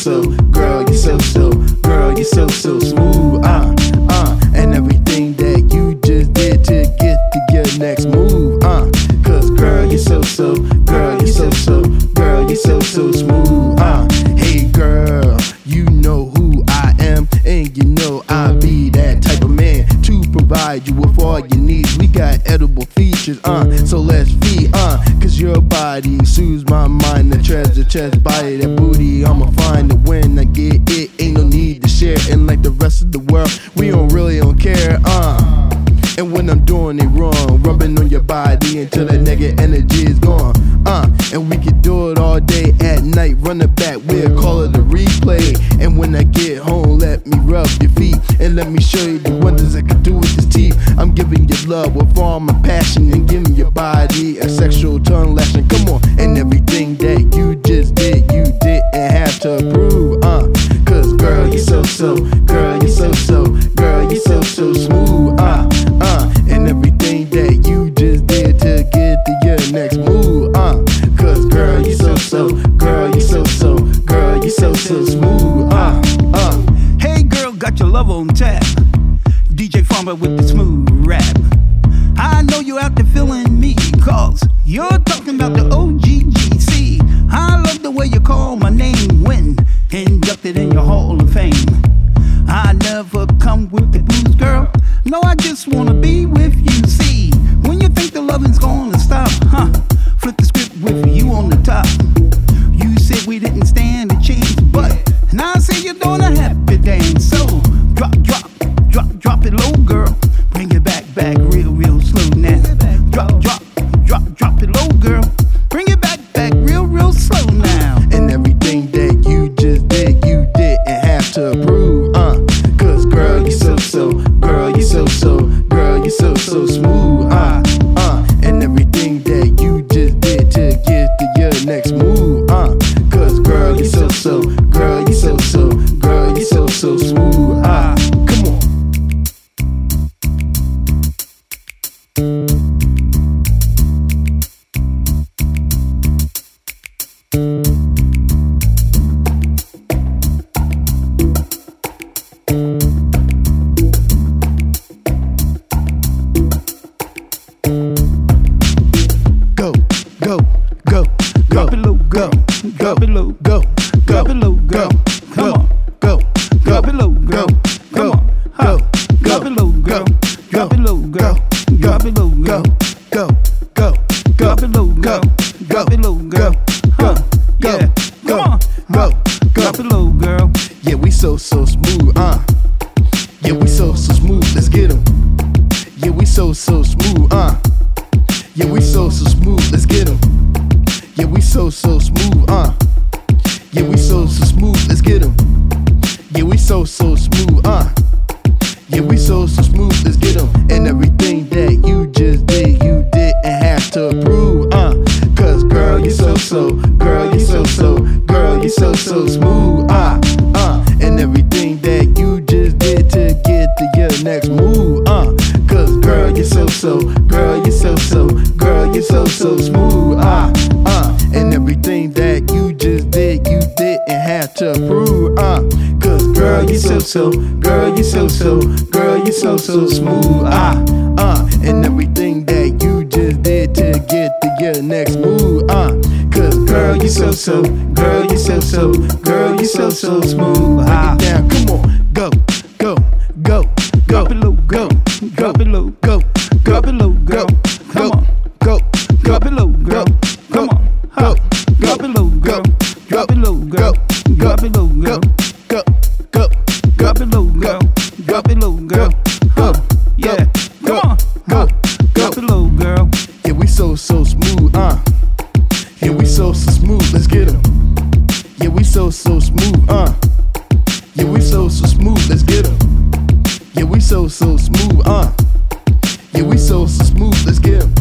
girl, you so, girl, you so smooth, and everything that you just did to get to your next move, cause girl, you so, girl, you so, girl, you so smooth, hey girl, you know who I am, and you know I be that type of man to provide you with all your needs. We got edible features, so let's feed, cause your body soothes my mind. The treasure chest, body, that booty, I'ma find it when I get it. Ain't no need to share, and like the rest of the world, we don't care, and when I'm doing it wrong, rubbing on your body until that negative energy is gone, and we can do it all day at night, run it back, we'll call it a replay. And when I get home, let me rub your feet and let me show you the wonders I can do with this teeth. I'm giving you love with all my passion and giving your body a sexual tongue lashing. Come on, and everything that you just did, you didn't have to prove, cause girl, you so, girl, you so, girl, you so smooth, and everything that you just did to get to your next move, cause girl, you so, girl, you so, girl, you so smooth, Hey girl, got your love on tap. DJ Farmer with the smooth rap. I know you out there feeling me, cause you're talking about the OGGC. I love the way you call my name when inducted in your Hall of Fame. I never come with the blues, girl. No, I just wanna be with you. See, when you think the loving's gonna stop, flip the script with you on the top. You said we didn't stand a chance, but now I say you're doing a happy dance. So drop it low, girl. Bring it back real slow now. Drop it low, girl. Bring it back real slow now. And everything that you just did, you didn't have to prove, cause girl, you so, girl, you so, girl, you so smooth, and everything that you just did to get to your next move, cause girl, you so, girl, you so, girl, you so smooth, come on. Drop it low, girl. Drop it low, drop it low, girl. Come on, drop it low, girl. Come on, drop it low, girl. Drop it low, girl. Drop it low, girl. Drop it low, girl. Drop it low, girl. Yeah, come on, drop it low, girl. Yeah, we so smooth, yeah, we so smooth. Let's get 'em. Yeah, we so smooth, yeah, we so smooth. Let's get 'em. Yeah, we so smooth, yeah, we so smooth. Let's get 'em. Yeah, we so smooth, yeah, we so smooth. Let's get 'em. And everything that you just did, you didn't have to prove, cause girl, you so, girl, you so, girl, you so smooth, and everything that you just did to get to your next move, cause girl, you so, girl, you so, girl, you so smooth, and everything that you just did, you didn't have to prove, cause girl, you so, girl, you so, girl, you so smooth, and everything that you just did to get to your next move, cause girl, you so, girl, you so, girl, you so smooth, break it down, come on, go, Drop it low, go, drop it low, go, drop it low, girl. Come on, drop it low, girl. Come on, drop it low, girl. Drop it low, girl. Drop it low, girl. Drop it low, girl. Drop it low, girl. Yeah, come on, drop it low, girl. Yeah, we so smooth, yeah, we so smooth. Let's get 'em. Yeah, we so smooth, yeah, we so smooth. Let's get 'em. Yeah, we so smooth, yeah, we so smooth. Let's get 'em.